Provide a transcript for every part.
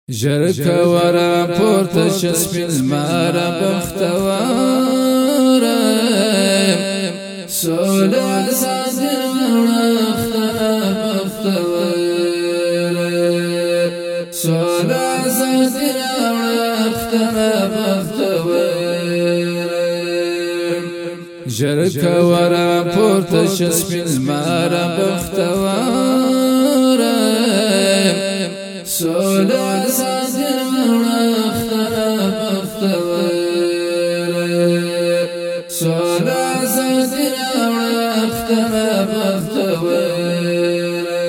ژرکه ورا پورته شسپین زماره بختواره سوله زادر ورختره بختواره سوله زادر ورختره بختواره ژرکه ورا پورته شسپین زماره بختواره سوله زادر ورختره بختواره سوله زادر ورختره بختواره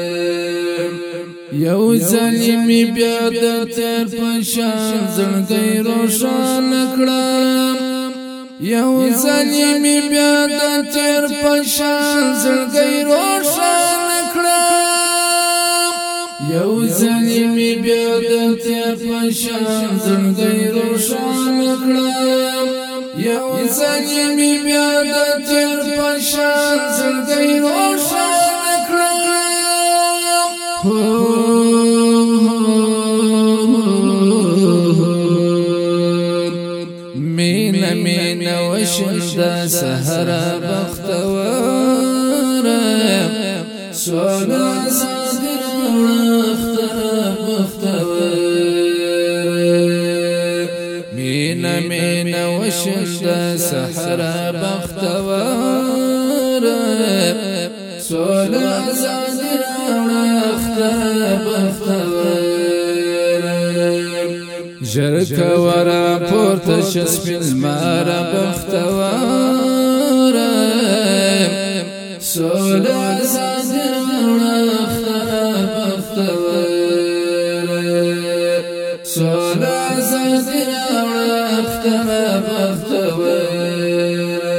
یو ظلمی بیا د تیر پشان زړګی روشن کړم یو ظلمی بیا د تیر پشان زړګی روشن کړم یو ظلمی بیا د تیر پشان زړګی روشن کړم یو ظلمی بیا د تیر پشان زړګی روشن کړم مینا مینا وشنده سحر بختواره سوله زادر ورختره بختواره مینا مینا وشنده سحر بختواره سوله زادر ورختره بختواره ژرکه ورا پورته شسپین زماره بختواره سوله زادر ورختره بختواره سوله زادر ورختره بختواره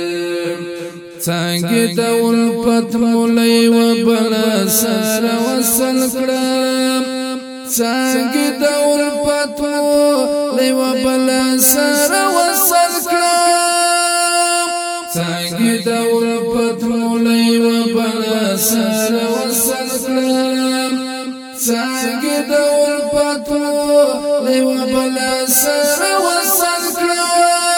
څنګه د ولفت مولای و بل سره وصل کړم څنګه د ولفت مولای و بل سره وصل کړم څنګه د ولفت مولای و بل سره وصل کړم څنګه د ولفت مولای و بل سره وصل کړم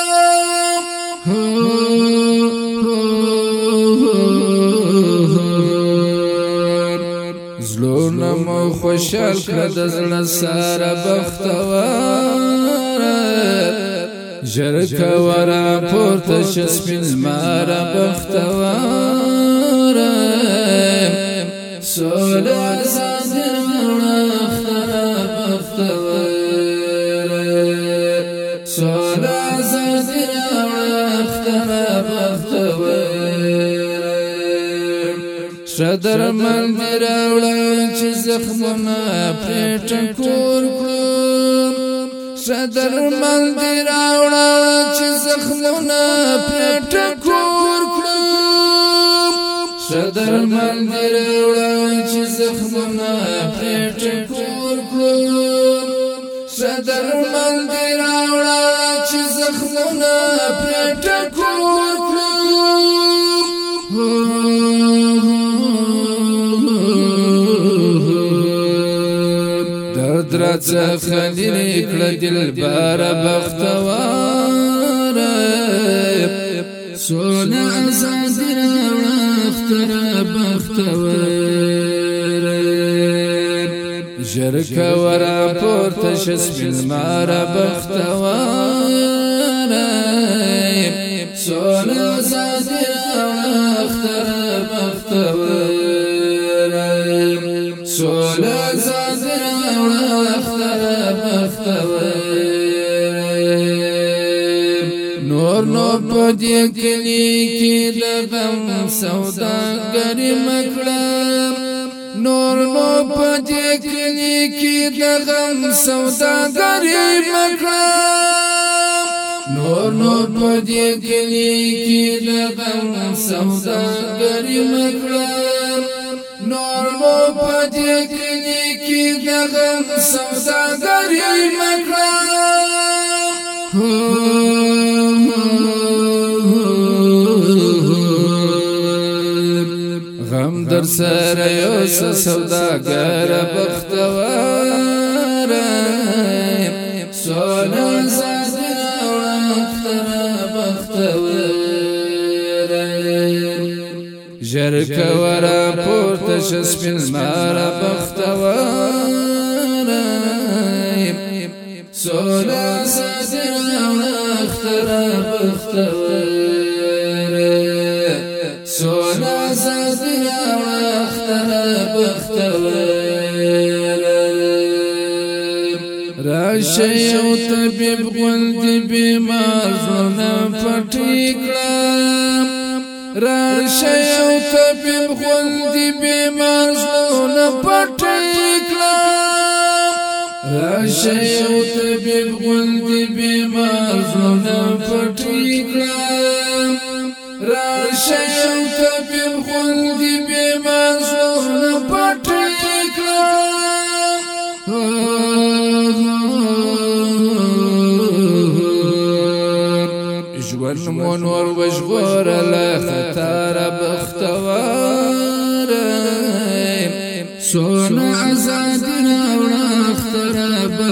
زلونه مو خوشحال کړه د زړه سره بختواره ژرکه ورا پورته شسپین زماره بختواره سوله زادر ورختره بختواره سوله زادر ورختره بختواره شدر مندر اوړه چې زخمونه پرې ټکور کړم شدر مندر اوړه چې زخمونه پرې ټکور کړم شدر مندر اوړه چې زخمونه پرې ټکور کړم شدر مندر اوړه چې زخمونه پرې ټکور کړم درڅ خلیل کړه دلبر بختواره سوله زادر ورختره بختواره ژرکه ورا پورته شسپین زماره بختواره سوله زادر ورختره بختواره سوله زادر نور نو پدې کلی کې د غم سوداګری مکړم نور نو پدې کلی کې د غم سوداګری مکړم نور نو پدې کلی کې د غم سوداګری مکړم نور نو پدې کلی کې د غم سوداګری مکړم غم در سره یو سوداګر بختواره ژر کورا پورته شسپین زمارا بختوارم سولا ساتر اختر بختوارم سولا ساتر اختر بختوارم راشه یو طبیب غلطی بیمار زلنا پټی کړم راشه یو طبیب غلطی بیمار زلنا پټی کړم راشه یو طبیب غلطی بیمار زلنا پټی کړم راشه یو طبیب غلطی بیمار زلنا پټی ژوند مو نور وژغوره له خطره بختوارم سونه ازادي راوړه اختره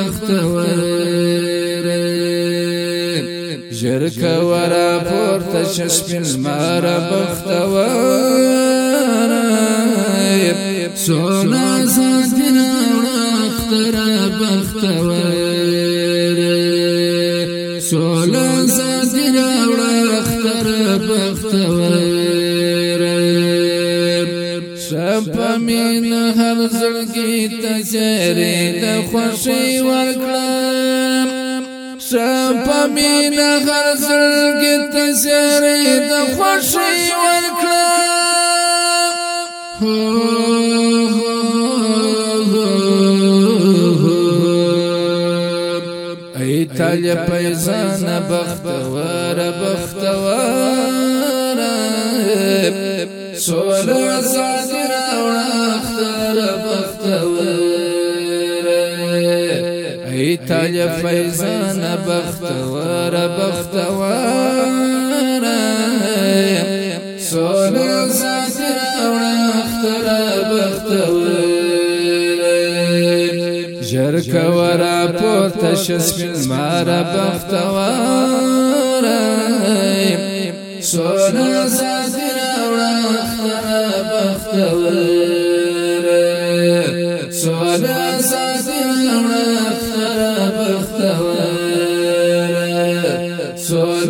بختوارم ژر کوره پورته شه سپین زماره بختوارم سونه ازادي راوړه اختره بختوارم سونه ازادي راوړه اختره بختوارم شپه مين هر زړګي ته چیرې د خوښۍ ورکړم شپه مين هر زړګي ته چیرې د خوښۍ ورکړم ایتالیا پیزان بختوار بختوارم سولا ازادي راوړه اختر بختوارم ایتالیا پیزان بختوار بختوارم سولا ازادي راوړه اختر بختوارم ژر کوره پورته شه سپین زماره بختوارم سونه ازادي راوړه اختره بختوارم سونه ازادي راوړه اختره بختوارم